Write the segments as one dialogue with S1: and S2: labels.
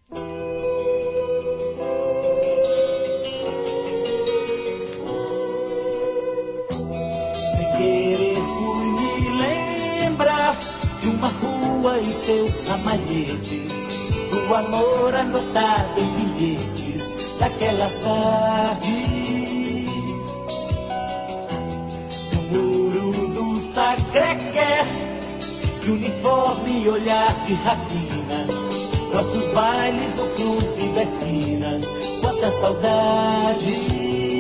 S1: Sem querer fui me lembrar de uma rua e seus ramalhetes, do amor anotado em bilhetes daquelas tardes. No muro do Sacré-Cœur, de uniforme e olhar de rapina, nossos bailes no clube da esquina, quanta saudade.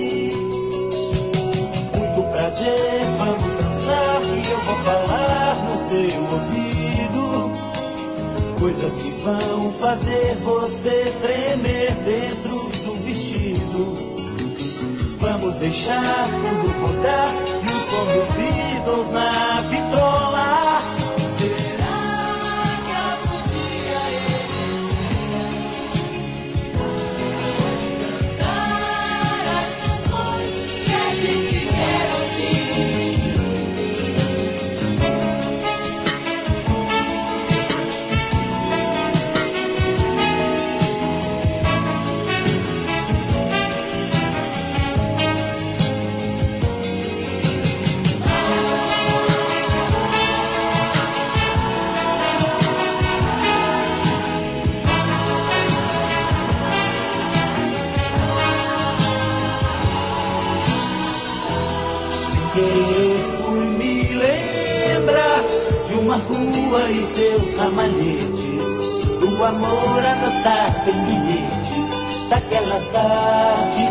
S1: Muito prazer, vamos dançar e eu vou falar no seu ouvido coisas que vão fazer você tremer dentro do vestido. Vamos deixar tudo rodar e o som dos Beatles na vitrola. Eu fui me lembrar de uma rua e seus ramalhetes, do amor anotado em bilhetes daquelas tardes.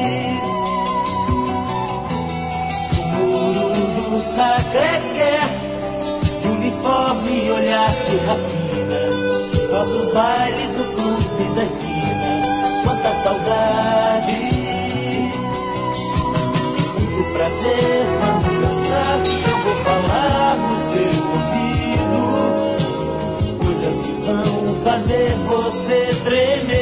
S1: No muro do Sacré-Cœur, de uniforme e olhar de rapina, nossos bailes no clube da esquina, quanta saudade. Prazer, vamos dançar e eu vou falar no seu ouvido coisas que vão fazer você tremer.